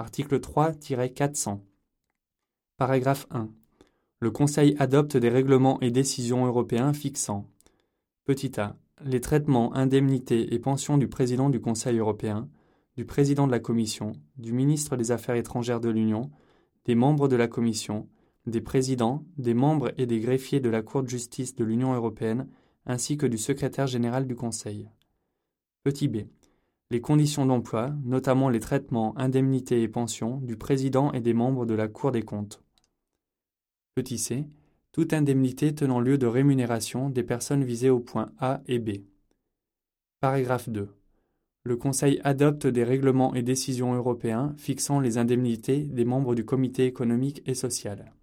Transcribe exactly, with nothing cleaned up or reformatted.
Article trois tiret quatre cents. Paragraphe un. Le Conseil adopte des règlements et décisions européens fixant petit a. Les traitements, indemnités et pensions du président du Conseil européen, du président de la Commission, du ministre des Affaires étrangères de l'Union, des membres de la Commission, des présidents, des membres et des greffiers de la Cour de justice de l'Union européenne, ainsi que du secrétaire général du Conseil. Petit b. Les conditions d'emploi, notamment les traitements, indemnités et pensions du président et des membres de la Cour des comptes. Petit c. Toute indemnité tenant lieu de rémunération des personnes visées aux points A et B. Paragraphe deux. Le Conseil adopte des règlements et décisions européens fixant les indemnités des membres du Comité économique et social.